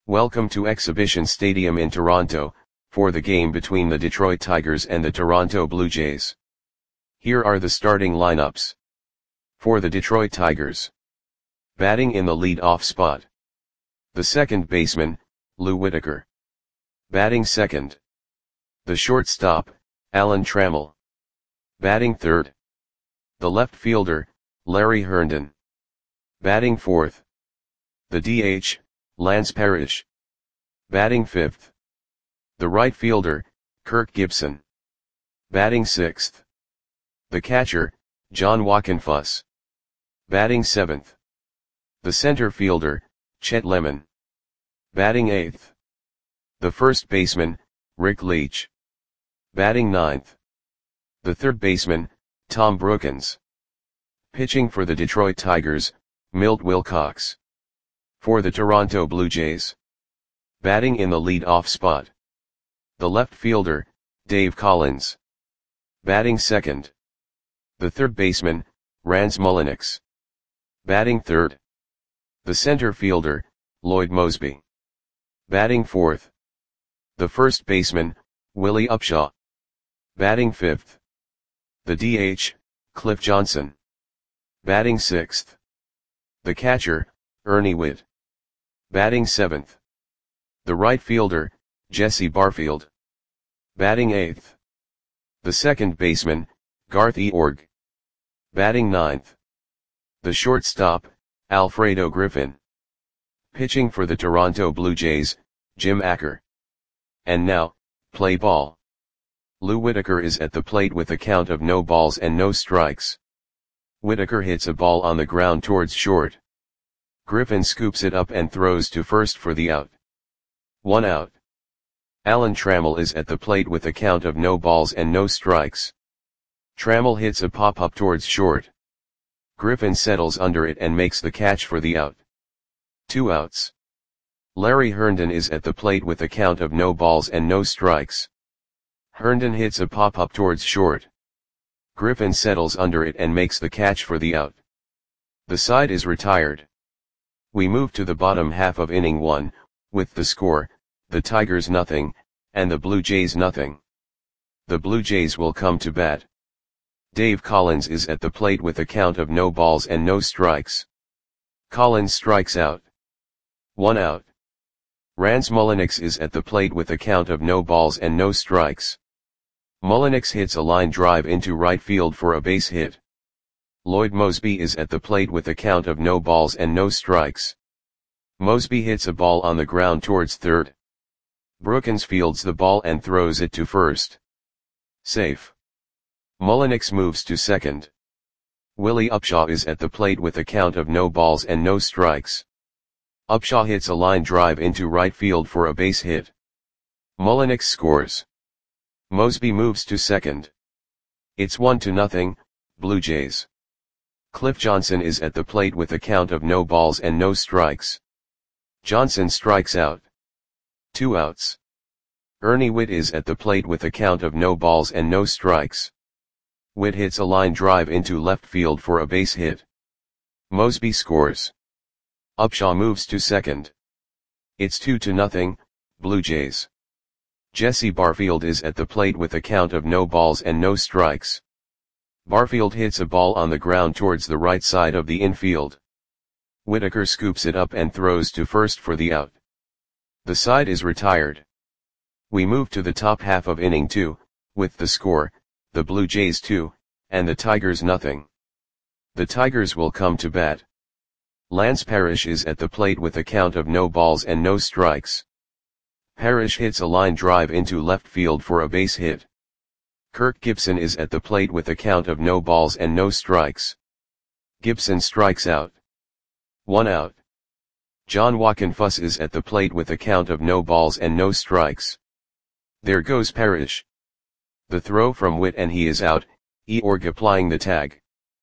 Welcome to Exhibition Stadium in Toronto, for the game between the Detroit Tigers and the Toronto Blue Jays. Here are the starting lineups. For the Detroit Tigers. Batting in the lead-off spot. The second baseman, Lou Whitaker. Batting second. The shortstop, Alan Trammell. Batting third. The left fielder, Larry Herndon. Batting fourth. The DH, Lance Parrish. Batting fifth. The right fielder, Kirk Gibson. Batting sixth. The catcher, John Wockenfuss. Batting seventh. The center fielder, Chet Lemon. Batting eighth. The first baseman, Rick Leach. Batting ninth. The third baseman, Tom Brookens. Pitching for the Detroit Tigers, Milt Wilcox. For the Toronto Blue Jays. Batting in the lead-off spot. The left fielder, Dave Collins. Batting second. The third baseman, Rance Mulliniks. Batting third. The center fielder, Lloyd Moseby. Batting fourth. The first baseman, Willie Upshaw. Batting fifth. The DH, Cliff Johnson. Batting sixth. The catcher, Ernie Whitt. Batting seventh. The right fielder, Jesse Barfield. Batting eighth. The second baseman, Garth Eorg. Batting ninth. The shortstop, Alfredo Griffin. Pitching for the Toronto Blue Jays, Jim Acker. And now, play ball. Lou Whitaker is at the plate with a count of no balls and no strikes. Whitaker hits a ball on the ground towards short. Griffin scoops it up and throws to first for the out. 1 out. Alan Trammell is at the plate with a count of no balls and no strikes. Trammell hits a pop-up towards short. Griffin settles under it and makes the catch for the out. 2 outs. Larry Herndon is at the plate with a count of no balls and no strikes. Herndon hits a pop-up towards short. Griffin settles under it and makes the catch for the out. The side is retired. We move to the bottom half of inning 1, with the score, the Tigers nothing, and the Blue Jays nothing. The Blue Jays will come to bat. Dave Collins is at the plate with a count of no balls and no strikes. Collins strikes out. 1 out. Rance Mulliniks is at the plate with a count of no balls and no strikes. Mulliniks hits a line drive into right field for a base hit. Lloyd Moseby is at the plate with a count of no balls and no strikes. Moseby hits a ball on the ground towards third. Brookens fields the ball and throws it to first. Safe. Mulliniks moves to second. Willie Upshaw is at the plate with a count of no balls and no strikes. Upshaw hits a line drive into right field for a base hit. Mulliniks scores. Moseby moves to second. It's 1-0, Blue Jays. Cliff Johnson is at the plate with a count of no balls and no strikes. Johnson strikes out. 2 outs. Ernie Whitt is at the plate with a count of no balls and no strikes. Whitt hits a line drive into left field for a base hit. Moseby scores. Upshaw moves to second. It's 2-0, Blue Jays. Jesse Barfield is at the plate with a count of no balls and no strikes. Barfield hits a ball on the ground towards the right side of the infield. Whitaker scoops it up and throws to first for the out. The side is retired. We move to the top half of inning 2, with the score, the Blue Jays 2, and the Tigers nothing. The Tigers will come to bat. Lance Parrish is at the plate with a count of no balls and no strikes. Parrish hits a line drive into left field for a base hit. Kirk Gibson is at the plate with a count of no balls and no strikes. Gibson strikes out. 1 out. John Wockenfuss is at the plate with a count of no balls and no strikes. There goes Parrish. The throw from Whitt and he is out, Eorg applying the tag.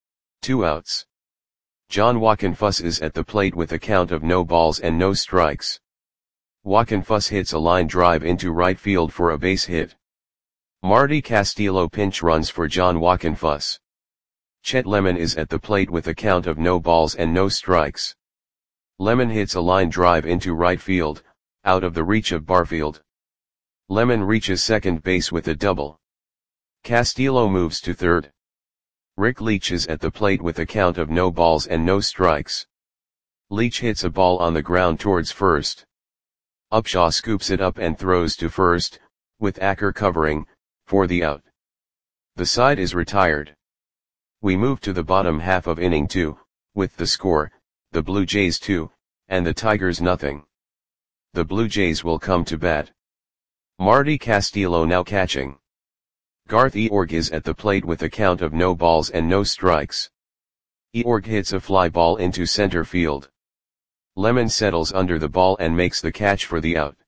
2 outs. John Wockenfuss is at the plate with a count of no balls and no strikes. Wockenfuss hits a line drive into right field for a base hit. Marty Castillo pinch runs for John Wockenfuss. Chet Lemon is at the plate with a count of no balls and no strikes. Lemon hits a line drive into right field, out of the reach of Barfield. Lemon reaches second base with a double. Castillo moves to third. Rick Leach is at the plate with a count of no balls and no strikes. Leach hits a ball on the ground towards first. Upshaw scoops it up and throws to first, with Acker covering, for the out. The side is retired. We move to the bottom half of inning 2, with the score, the Blue Jays 2, and the Tigers nothing. The Blue Jays will come to bat. Marty Castillo now catching. Garth Eorg is at the plate with a count of no balls and no strikes. Eorg hits a fly ball into center field. Lemon settles under the ball and makes the catch for the out.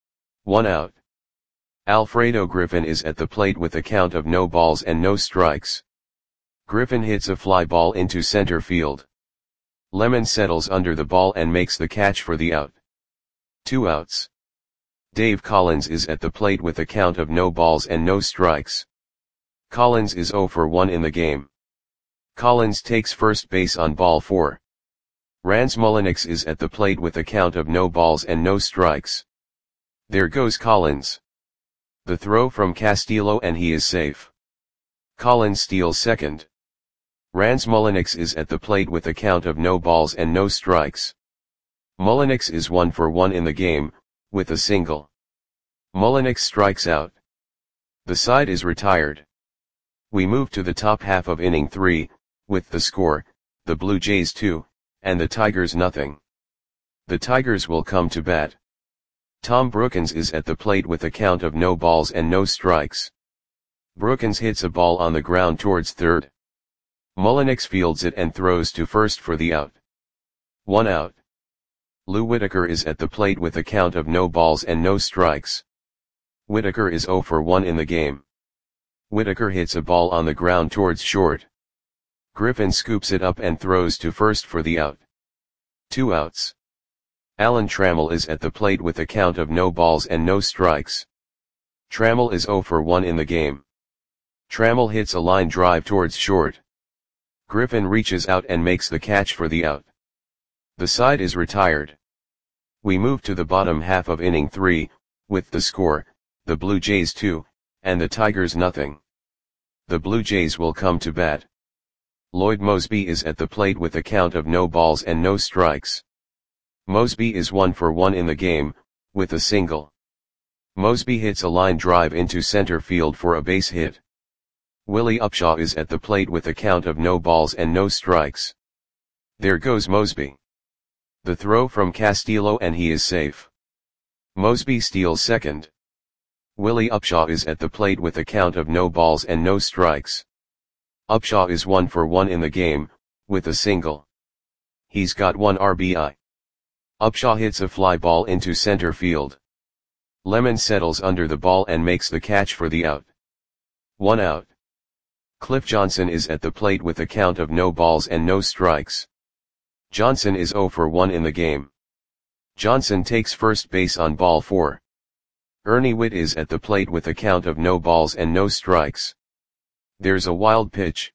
1 out. Alfredo Griffin is at the plate with a count of no balls and no strikes. Griffin hits a fly ball into center field. Lemon settles under the ball and makes the catch for the out. 2 outs. Dave Collins is at the plate with a count of no balls and no strikes. Collins is 0 for 1 in the game. Collins takes first base on ball 4. Rans Mulliniks is at the plate with a count of no balls and no strikes. There goes Collins. The throw from Castillo and he is safe. Collins steals second. Rans Mulliniks is at the plate with a count of no balls and no strikes. Mulliniks is 1 for 1 in the game, with a single. Mulliniks strikes out. The side is retired. We move to the top half of inning 3, with the score, the Blue Jays 2, and the Tigers nothing. The Tigers will come to bat. Tom Brookins is at the plate with a count of no balls and no strikes. Brookins hits a ball on the ground towards third. Mulliniks fields it and throws to first for the out. 1 out. Lou Whitaker is at the plate with a count of no balls and no strikes. Whitaker is 0 for 1 in the game. Whitaker hits a ball on the ground towards short. Griffin scoops it up and throws to first for the out. 2 outs. Alan Trammell is at the plate with a count of no balls and no strikes. Trammell is 0 for 1 in the game. Trammell hits a line drive towards short. Griffin reaches out and makes the catch for the out. The side is retired. We move to the bottom half of inning 3, with the score, the Blue Jays 2, and the Tigers nothing. The Blue Jays will come to bat. Lloyd Moseby is at the plate with a count of no balls and no strikes. Moseby is 1 for 1 in the game, with a single. Moseby hits a line drive into center field for a base hit. Willie Upshaw is at the plate with a count of no balls and no strikes. There goes Moseby. The throw from Castillo and he is safe. Moseby steals second. Willie Upshaw is at the plate with a count of no balls and no strikes. Upshaw is 1 for 1 in the game, with a single. He's got 1 RBI. Upshaw hits a fly ball into center field. Lemon settles under the ball and makes the catch for the out. 1 out. Cliff Johnson is at the plate with a count of no balls and no strikes. Johnson is 0 for 1 in the game. Johnson takes first base on ball 4. Ernie Whitt is at the plate with a count of no balls and no strikes. There's a wild pitch.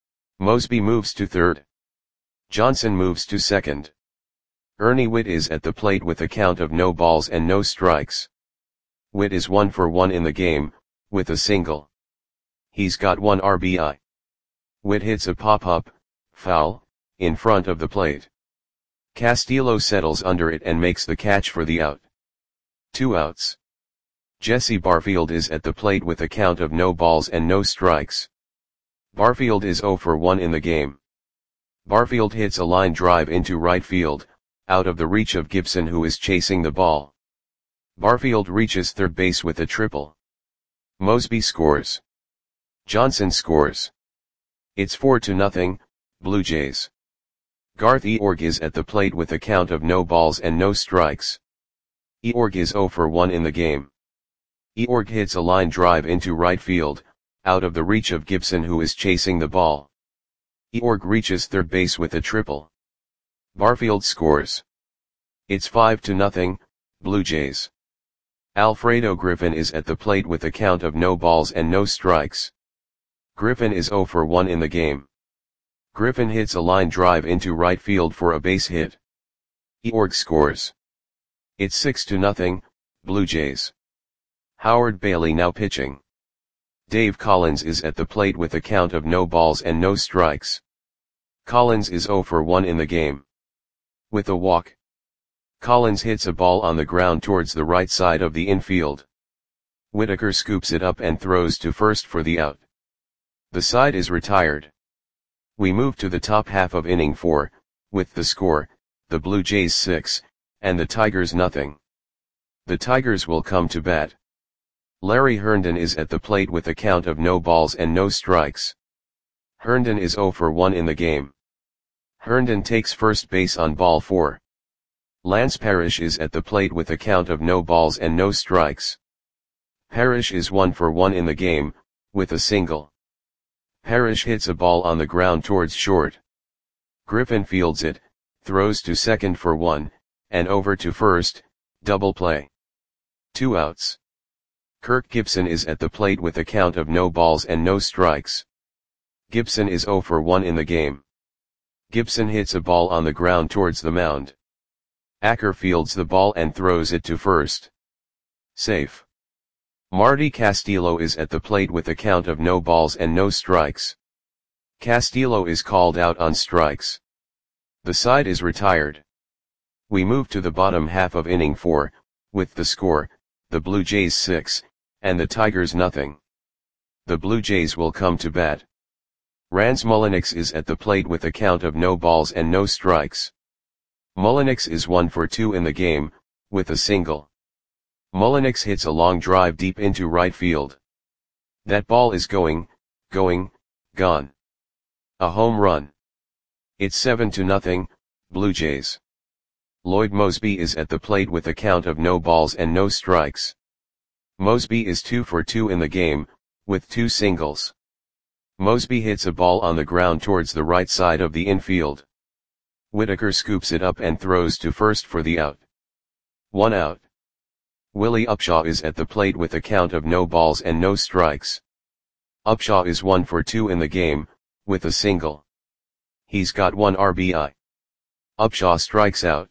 Moseby moves to third. Johnson moves to second. Ernie Whitt is at the plate with a count of no balls and no strikes. Whitt is 1 for 1 in the game, with a single. He's got 1 RBI. Whitt hits a pop-up, foul, in front of the plate. Castillo settles under it and makes the catch for the out. 2 outs. Jesse Barfield is at the plate with a count of no balls and no strikes. Barfield is 0 for 1 in the game. Barfield hits a line drive into right field, out of the reach of Gibson who is chasing the ball. Barfield reaches third base with a triple. Moseby scores. Johnson scores. It's 4-0, Blue Jays. Garth Eorg is at the plate with a count of no balls and no strikes. Eorg is 0 for 1 in the game. Eorg hits a line drive into right field, out of the reach of Gibson who is chasing the ball. Eorg reaches third base with a triple. Barfield scores. It's 5-0, Blue Jays. Alfredo Griffin is at the plate with a count of no balls and no strikes. Griffin is 0 for 1 in the game. Griffin hits a line drive into right field for a base hit. Eorg scores. It's 6-0, Blue Jays. Howard Bailey now pitching. Dave Collins is at the plate with a count of no balls and no strikes. Collins is 0 for 1 in the game. With a walk. Collins hits a ball on the ground towards the right side of the infield. Whitaker scoops it up and throws to first for the out. The side is retired. We move to the top half of inning 4, with the score, the Blue Jays 6, and the Tigers nothing. The Tigers will come to bat. Larry Herndon is at the plate with a count of no balls and no strikes. Herndon is 0 for 1 in the game. Herndon takes first base on ball 4. Lance Parrish is at the plate with a count of no balls and no strikes. Parrish is 1 for 1 in the game, with a single. Parrish hits a ball on the ground towards short. Griffin fields it, throws to second for 1, and over to first, double play. 2 outs. Kirk Gibson is at the plate with a count of no balls and no strikes. Gibson is 0 for 1 in the game. Gibson hits a ball on the ground towards the mound. Acker fields the ball and throws it to first. Safe. Marty Castillo is at the plate with a count of no balls and no strikes. Castillo is called out on strikes. The side is retired. We move to the bottom half of inning 4, with the score, the Blue Jays 6, and the Tigers nothing. The Blue Jays will come to bat. Rans Mulliniks is at the plate with a count of no balls and no strikes. Mulliniks is 1 for 2 in the game, with a single. Mulliniks hits a long drive deep into right field. That ball is gone. A home run. It's 7-0, Blue Jays. Lloyd Moseby is at the plate with a count of no balls and no strikes. Moseby is 2 for 2 in the game, with 2 singles. Moseby hits a ball on the ground towards the right side of the infield. Whitaker scoops it up and throws to first for the out. 1 out. Willie Upshaw is at the plate with a count of no balls and no strikes. Upshaw is 1 for 2 in the game, with a single. He's got 1 RBI. Upshaw strikes out.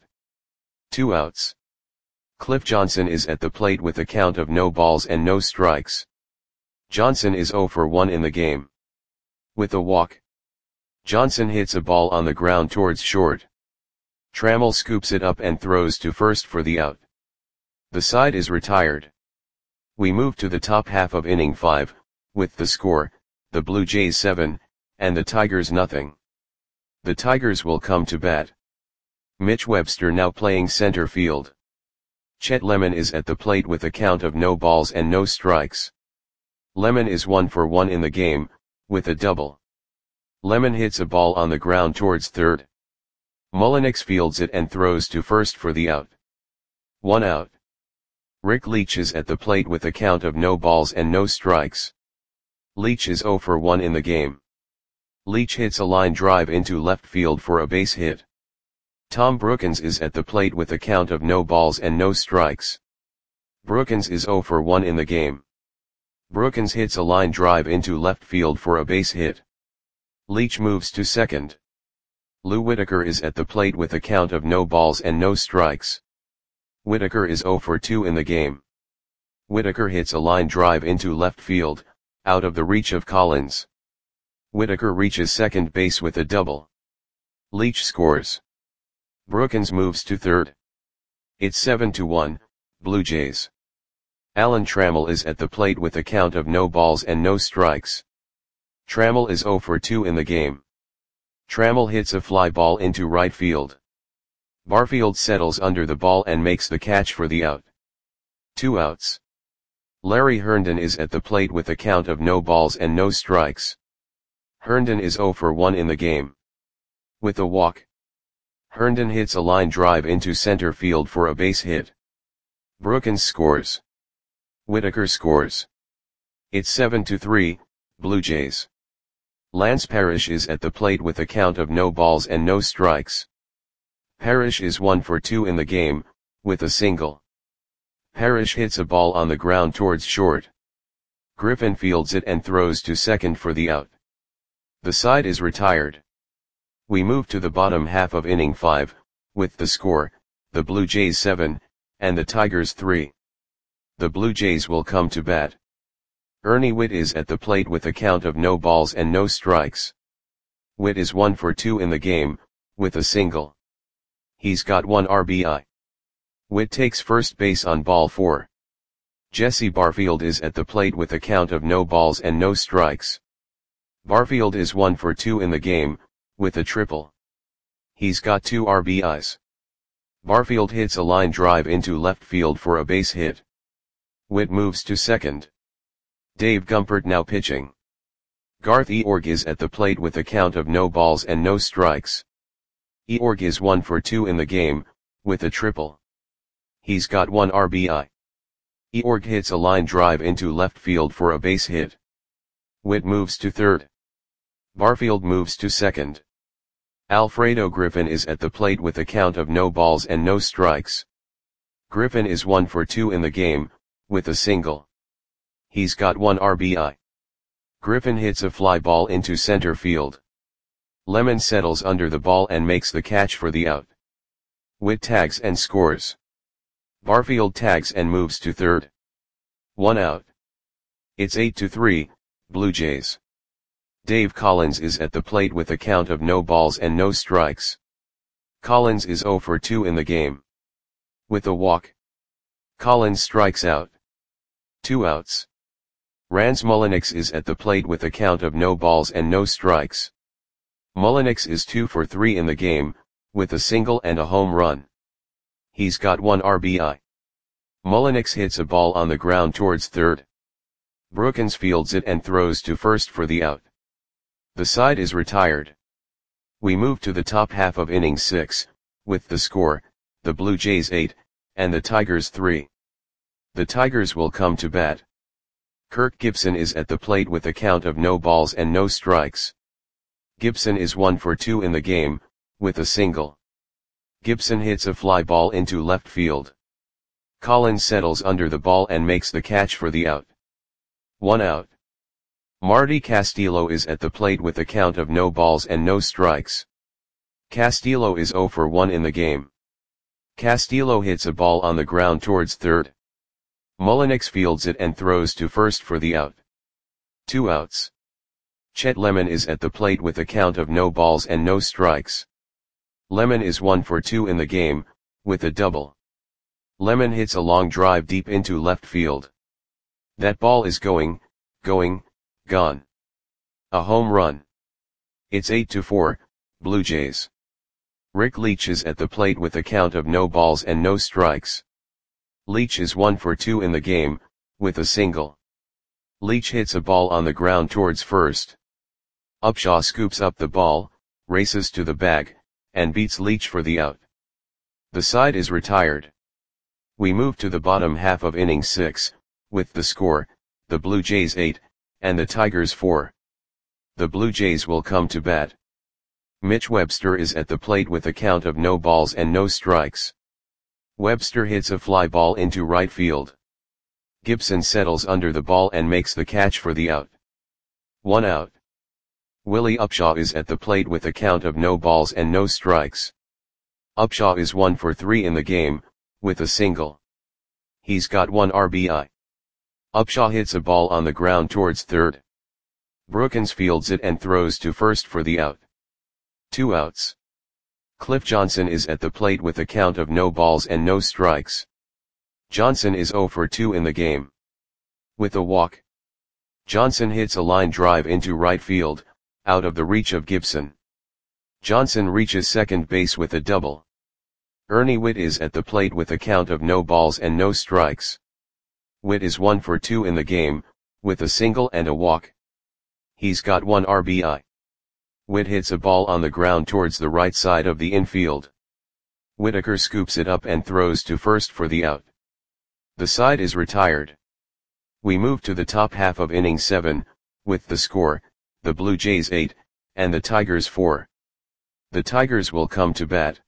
2 outs. Cliff Johnson is at the plate with a count of no balls and no strikes. Johnson is 0 for 1 in the game. With a walk. Johnson hits a ball on the ground towards short. Trammell scoops it up and throws to first for the out. The side is retired. We move to the top half of inning 5, with the score, the Blue Jays 7, and the Tigers nothing. The Tigers will come to bat. Mitch Webster now playing center field. Chet Lemon is at the plate with a count of no balls and no strikes. Lemon is 1 for 1 in the game, with a double. Lemon hits a ball on the ground towards third. Mulliniks fields it and throws to first for the out. 1 out. Rick Leach is at the plate with a count of no balls and no strikes. Leach is 0 for 1 in the game. Leach hits a line drive into left field for a base hit. Tom Brookins is at the plate with a count of no balls and no strikes. Brookins is 0 for 1 in the game. Brookins hits a line drive into left field for a base hit. Leach moves to second. Lou Whitaker is at the plate with a count of no balls and no strikes. Whitaker is 0 for 2 in the game. Whitaker hits a line drive into left field, out of the reach of Collins. Whitaker reaches second base with a double. Leach scores. Brookins moves to third. It's 7-1, Blue Jays. Alan Trammell is at the plate with a count of no balls and no strikes. Trammell is 0 for 2 in the game. Trammell hits a fly ball into right field. Barfield settles under the ball and makes the catch for the out. 2 outs. Larry Herndon is at the plate with a count of no balls and no strikes. Herndon is 0 for 1 in the game. With a walk. Herndon hits a line drive into center field for a base hit. Brookins scores. Whitaker scores. It's 7-3, Blue Jays. Lance Parrish is at the plate with a count of no balls and no strikes. Parrish is 1 for 2 in the game, with a single. Parrish hits a ball on the ground towards short. Griffin fields it and throws to second for the out. The side is retired. We move to the bottom half of inning 5, with the score, the Blue Jays 7, and the Tigers 3. The Blue Jays will come to bat. Ernie Whitt is at the plate with a count of no balls and no strikes. Whitt is 1 for 2 in the game, with a single. He's got 1 RBI. Whitt takes first base on ball 4. Jesse Barfield is at the plate with a count of no balls and no strikes. Barfield is 1 for 2 in the game, with a triple. He's got 2 RBIs. Barfield hits a line drive into left field for a base hit. Whitt moves to second. Dave Gumpert now pitching. Garth Eorg is at the plate with a count of no balls and no strikes. Eorg is 1 for 2 in the game, with a triple. He's got 1 RBI. Eorg hits a line drive into left field for a base hit. Whitt moves to third. Barfield moves to second. Alfredo Griffin is at the plate with a count of no balls and no strikes. Griffin is 1 for 2 in the game, with a single. He's got 1 RBI. Griffin hits a fly ball into center field. Lemon settles under the ball and makes the catch for the out. Whitt tags and scores. Barfield tags and moves to third. 1 out. It's 8-3, Blue Jays. Dave Collins is at the plate with a count of no balls and no strikes. Collins is 0 for 2 in the game. With a walk. Collins strikes out. 2 outs. Rans Mulliniks is at the plate with a count of no balls and no strikes. Mulliniks is 2 for 3 in the game, with a single and a home run. He's got 1 RBI. Mulliniks hits a ball on the ground towards third. Brookins fields it and throws to first for the out. The side is retired. We move to the top half of inning 6, with the score, the Blue Jays 8, and the Tigers 3. The Tigers will come to bat. Kirk Gibson is at the plate with a count of no balls and no strikes. Gibson is 1 for 2 in the game, with a single. Gibson hits a fly ball into left field. Collins settles under the ball and makes the catch for the out. 1 out. Marty Castillo is at the plate with a count of no balls and no strikes. Castillo is 0 for 1 in the game. Castillo hits a ball on the ground towards third. Mulliniks fields it and throws to first for the out. 2 outs. Chet Lemon is at the plate with a count of no balls and no strikes. Lemon is 1 for 2 in the game, with a double. Lemon hits a long drive deep into left field. That ball is gone. A home run. It's 8-4, Blue Jays. Rick Leach is at the plate with a count of no balls and no strikes. Leach is 1 for 2 in the game, with a single. Leach hits a ball on the ground towards first. Upshaw scoops up the ball, races to the bag, and beats Leach for the out. The side is retired. We move to the bottom half of inning 6, with the score, the Blue Jays 8, and the Tigers 4. The Blue Jays will come to bat. Mitch Webster is at the plate with a count of no balls and no strikes. Webster hits a fly ball into right field. Gibson settles under the ball and makes the catch for the out. 1 out. Willie Upshaw is at the plate with a count of no balls and no strikes. Upshaw is 1 for 3 in the game, with a single. He's got 1 RBI. Upshaw hits a ball on the ground towards third. Brookins fields it and throws to first for the out. 2 outs. Cliff Johnson is at the plate with a count of no balls and no strikes. Johnson is 0 for 2 in the game. With a walk. Johnson hits a line drive into right field, out of the reach of Gibson. Johnson reaches second base with a double. Ernie Whitt is at the plate with a count of no balls and no strikes. Whitt is 1 for 2 in the game, with a single and a walk. He's got 1 RBI. Whitt hits a ball on the ground towards the right side of the infield. Whitaker scoops it up and throws to first for the out. The side is retired. We move to the top half of inning 7, with the score, the Blue Jays 8, and the Tigers 4. The Tigers will come to bat.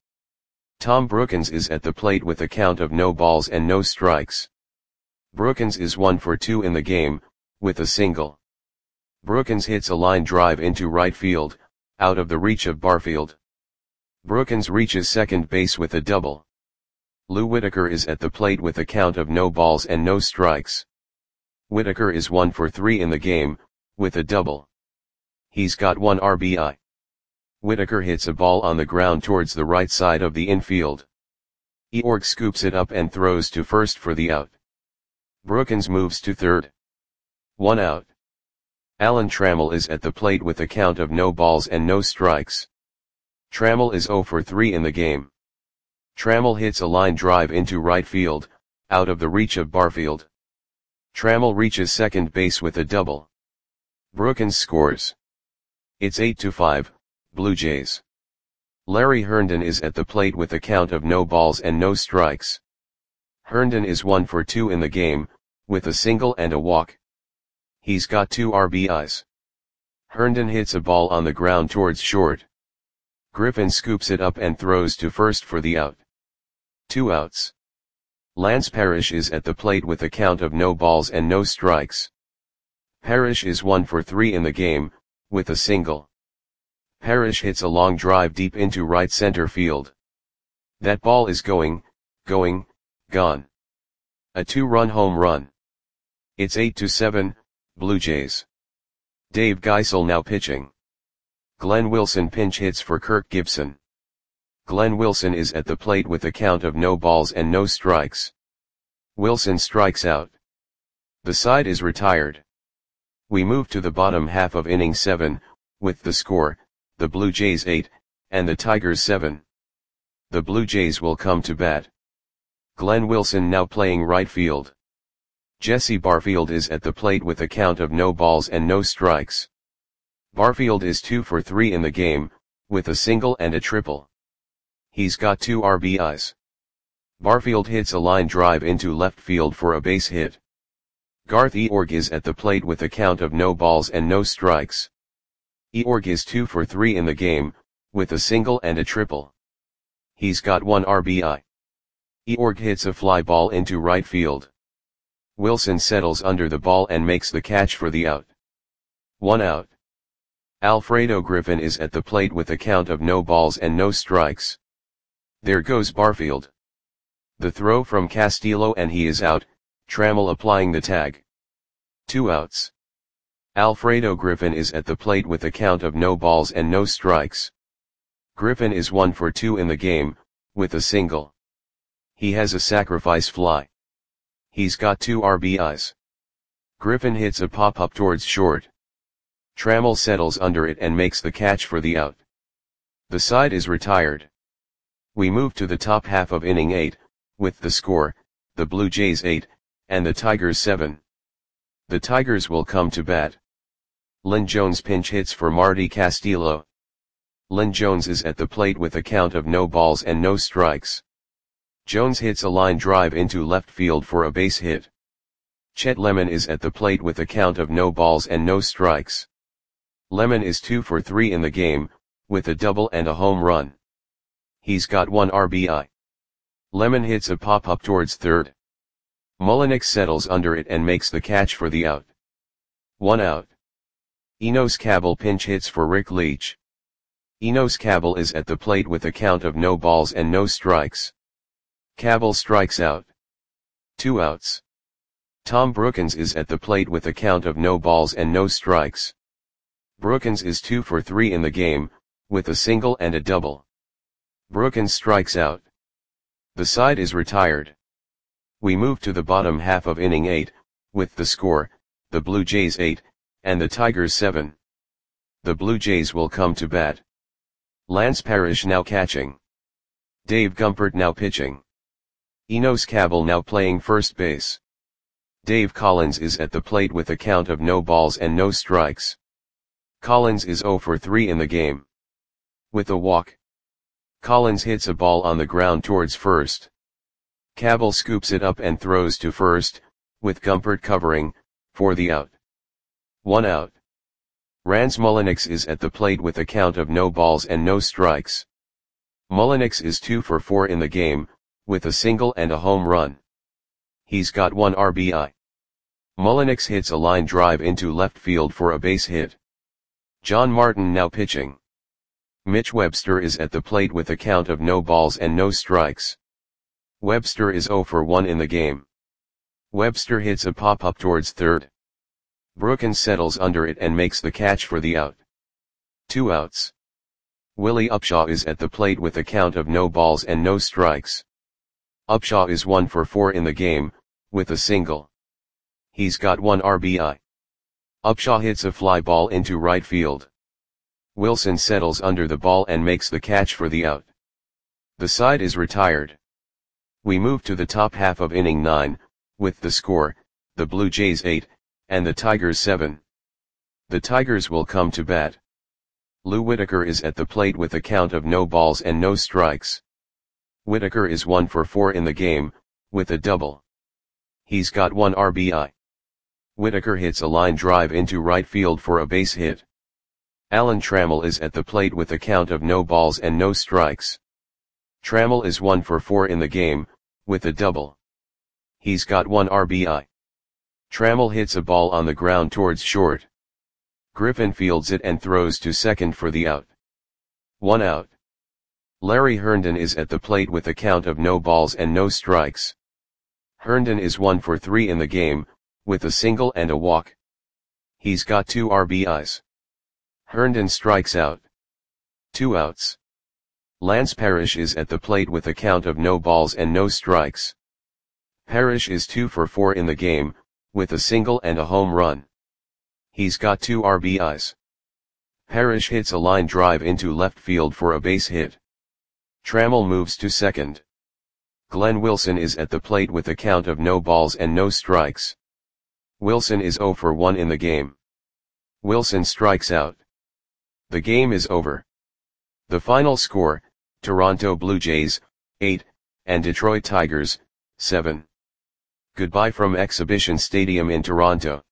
Tom Brookins is at the plate with a count of no balls and no strikes. Brookins is 1 for 2 in the game, with a single. Brookins hits a line drive into right field, out of the reach of Barfield. Brookins reaches second base with a double. Lou Whitaker is at the plate with a count of no balls and no strikes. Whitaker is 1 for 3 in the game, with a double. He's got 1 RBI. Whitaker hits a ball on the ground towards the right side of the infield. Eorg scoops it up and throws to first for the out. Brookins moves to third. 1 out. Alan Trammell is at the plate with a count of no balls and no strikes. Trammell is 0 for 3 in the game. Trammell hits a line drive into right field, out of the reach of Barfield. Trammell reaches second base with a double. Brookins scores. It's 8-5, Blue Jays. Larry Herndon is at the plate with a count of no balls and no strikes. Herndon is 1 for 2 in the game, with a single and a walk. He's got 2 RBIs. Herndon hits a ball on the ground towards short. Griffin scoops it up and throws to first for the out. 2 outs. Lance Parrish is at the plate with a count of no balls and no strikes. Parrish is 1 for 3 in the game, with a single. Parrish hits a long drive deep into right center field. That ball is gone. A 2-run home run. It's 8-7, Blue Jays. Dave Geisel now pitching. Glenn Wilson pinch hits for Kirk Gibson. Glenn Wilson is at the plate with a count of no balls and no strikes. Wilson strikes out. The side is retired. We move to the bottom half of inning 7, with the score, the Blue Jays 8, and the Tigers 7. The Blue Jays will come to bat. Glenn Wilson now playing right field. Jesse Barfield is at the plate with a count of no balls and no strikes. Barfield is 2 for 3 in the game, with a single and a triple. He's got 2 RBIs. Barfield hits a line drive into left field for a base hit. Garth Eorg is at the plate with a count of no balls and no strikes. Eorg is 2 for 3 in the game, with a single and a triple. He's got 1 RBI. Eorg hits a fly ball into right field. Wilson settles under the ball and makes the catch for the out. 1 out. Alfredo Griffin is at the plate with a count of no balls and no strikes. There goes Barfield. The throw from Castillo and he is out, Trammell applying the tag. 2 outs. Alfredo Griffin is at the plate with a count of no balls and no strikes. Griffin is 1 for 2 in the game, with a single. He has a sacrifice fly. He's got 2 RBIs. Griffin hits a pop-up towards short. Trammell settles under it and makes the catch for the out. The side is retired. We move to the top half of inning 8, with the score, the Blue Jays 8, and the Tigers 7. The Tigers will come to bat. Lynn Jones pinch hits for Marty Castillo. Lynn Jones is at the plate with a count of no balls and no strikes. Jones hits a line drive into left field for a base hit. Chet Lemon is at the plate with a count of no balls and no strikes. Lemon is 2 for 3 in the game, with a double and a home run. He's got 1 RBI. Lemon hits a pop-up towards third. Mullenix settles under it and makes the catch for the out. 1 out. Enos Cabell pinch hits for Rick Leach. Enos Cabell is at the plate with a count of no balls and no strikes. Cabell strikes out. 2 outs. Tom Brookins is at the plate with a count of no balls and no strikes. Brookins is 2 for 3 in the game, with a single and a double. Brookins strikes out. The side is retired. We move to the bottom half of inning 8, with the score, the Blue Jays 8, and the Tigers 7. The Blue Jays will come to bat. Lance Parrish now catching. Dave Gumpert now pitching. Enos Cabell now playing first base. Dave Collins is at the plate with a count of no balls and no strikes. Collins is 0 for 3 in the game. With a walk. Collins hits a ball on the ground towards first. Cabell scoops it up and throws to first, with Gumpert covering, for the out. 1 out. Rance Mullenix is at the plate with a count of no balls and no strikes. Mullenix is 2 for 4 in the game, with a single and a home run. He's got 1 RBI. Mullenix hits a line drive into left field for a base hit. John Martin now pitching. Mitch Webster is at the plate with a count of no balls and no strikes. Webster is 0 for 1 in the game. Webster hits a pop-up towards third. Brookins settles under it and makes the catch for the out. 2 outs. Willie Upshaw is at the plate with a count of no balls and no strikes. Upshaw is 1 for 4 in the game, with a single. He's got 1 RBI. Upshaw hits a fly ball into right field. Wilson settles under the ball and makes the catch for the out. The side is retired. We move to the top half of inning 9, with the score, the Blue Jays 8, and the Tigers 7. The Tigers will come to bat. Lou Whitaker is at the plate with a count of no balls and no strikes. Whitaker is 1 for 4 in the game, with a double. He's got 1 RBI. Whitaker hits a line drive into right field for a base hit. Alan Trammell is at the plate with a count of no balls and no strikes. Trammell is 1 for 4 in the game, with a double. He's got 1 RBI. Trammell hits a ball on the ground towards short. Griffin fields it and throws to second for the out. 1 out. Larry Herndon is at the plate with a count of no balls and no strikes. Herndon is 1 for 3 in the game, with a single and a walk. He's got 2 RBIs. Herndon strikes out. 2 outs. Lance Parrish is at the plate with a count of no balls and no strikes. Parrish is 2 for 4 in the game, with a single and a home run. He's got 2 RBIs. Parrish hits a line drive into left field for a base hit. Trammell moves to second. Glenn Wilson is at the plate with a count of no balls and no strikes. Wilson is 0 for 1 in the game. Wilson strikes out. The game is over. The final score, Toronto Blue Jays, 8, and Detroit Tigers, 7. Goodbye from Exhibition Stadium in Toronto.